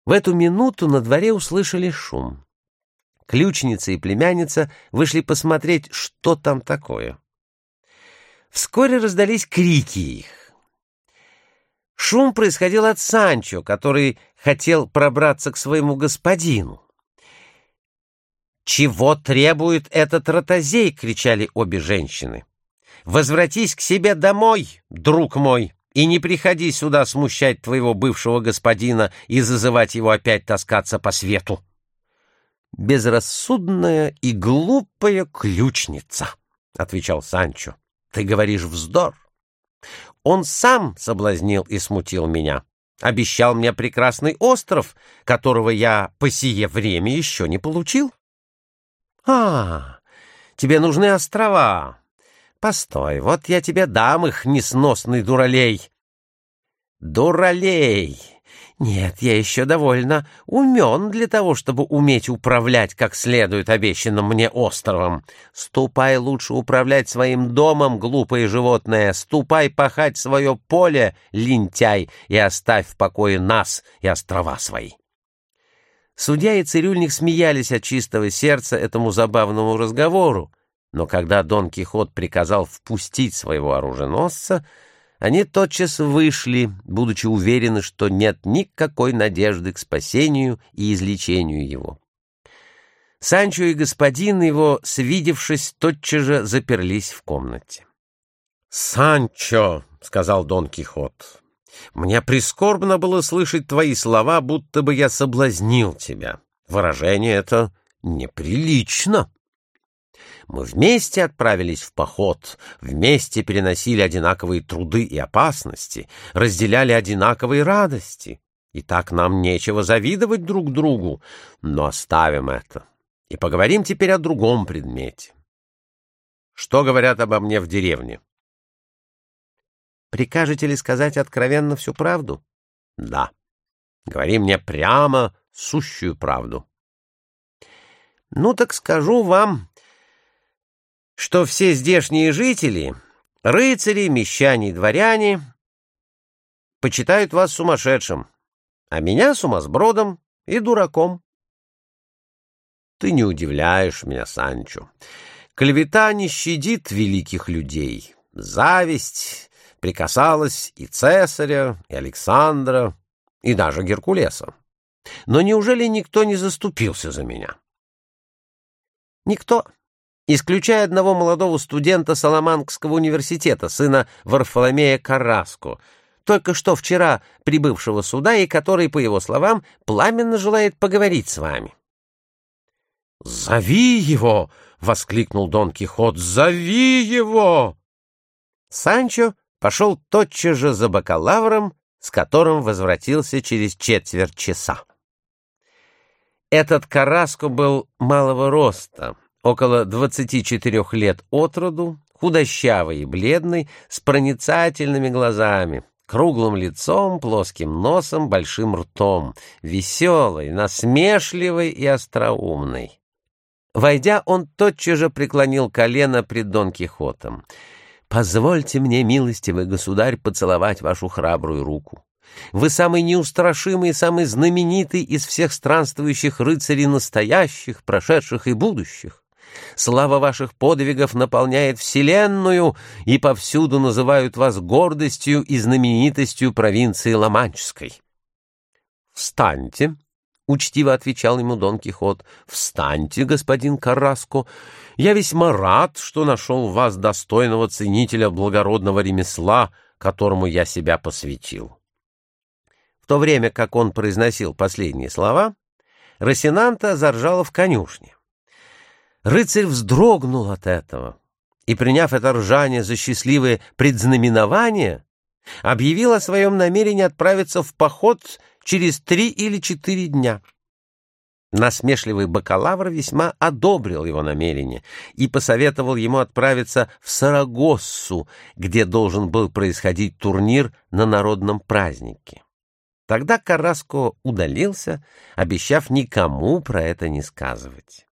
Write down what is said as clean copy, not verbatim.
В эту минуту на дворе услышали шум. Ключница и племянница вышли посмотреть, что там такое. Вскоре раздались крики их. Шум происходил от Санчо, который хотел пробраться к своему господину. «Чего требует этот ротозей?» — кричали обе женщины. «Возвратись к себе домой, друг мой, и не приходи сюда смущать твоего бывшего господина и зазывать его опять таскаться по свету». «Безрассудная и глупая ключница», — отвечал Санчо. «Ты говоришь вздор. Он сам соблазнил и смутил меня. Обещал мне прекрасный остров, которого я по сие время еще не получил». Тебе нужны острова. Постой, вот я тебе дам их, несносный дуралей». «Дуралей! Нет, я еще довольно умен для того, чтобы уметь управлять как следует обещанным мне островом. Ступай лучше управлять своим домом, глупое животное, ступай пахать свое поле, лентяй, и оставь в покое нас и острова свои». Судья и цирюльник смеялись от чистого сердца этому забавному разговору, но когда Дон Кихот приказал впустить своего оруженосца, они тотчас вышли, будучи уверены, что нет никакой надежды к спасению и излечению его. Санчо и господин его, свидевшись, тотчас же заперлись в комнате. «Санчо», — сказал Дон Кихот, — «мне прискорбно было слышать твои слова, будто бы я соблазнил тебя. Выражение это неприлично. Мы вместе отправились в поход, вместе переносили одинаковые труды и опасности, разделяли одинаковые радости. И так нам нечего завидовать друг другу, но оставим это и поговорим теперь о другом предмете. Что говорят обо мне в деревне?» «Прикажете ли сказать откровенно всю правду?» «Да. Говори мне прямо сущую правду». «Ну так скажу вам, что все здешние жители, рыцари, мещане и дворяне, почитают вас сумасшедшим, а меня сумасбродом и дураком». «Ты не удивляешь меня, Санчо. Клевета не щадит великих людей. Зависть прикасалась и Цесаря, и Александра, и даже Геркулеса. Но неужели никто не заступился за меня?» «Никто, исключая одного молодого студента Саламанкского университета, сына Варфоломея Карраско, только что вчера прибывшего сюда и который, по его словам, пламенно желает поговорить с вами». «Зови его!» — воскликнул Дон Кихот. «Зови его!» Санчо пошел тотчас же за бакалавром, с которым возвратился через четверть часа. Этот Карраско был малого роста, около 24 лет от роду, худощавый и бледный, с проницательными глазами, круглым лицом, плоским носом, большим ртом, веселый, насмешливый и остроумный. Войдя, он тотчас же преклонил колено пред Дон Кихотом. «Позвольте мне, милостивый государь, поцеловать вашу храбрую руку. Вы самый неустрашимый и самый знаменитый из всех странствующих рыцарей настоящих, прошедших и будущих. Слава ваших подвигов наполняет вселенную, и повсюду называют вас гордостью и знаменитостью провинции Ла-Манческой». «Встаньте», — учтиво отвечал ему Дон Кихот, — «встаньте, господин Карраско. Я весьма рад, что нашел в вас достойного ценителя благородного ремесла, которому я себя посвятил». В то время, как он произносил последние слова, Росинанта заржала в конюшне. Рыцарь вздрогнул от этого и, приняв это ржание за счастливое предзнаменование, объявил о своем намерении отправиться в поход через 3 или 4 дня. Насмешливый бакалавр весьма одобрил его намерение и посоветовал ему отправиться в Сарагоссу, где должен был происходить турнир на народном празднике. Тогда Карраско удалился, обещав никому про это не сказывать.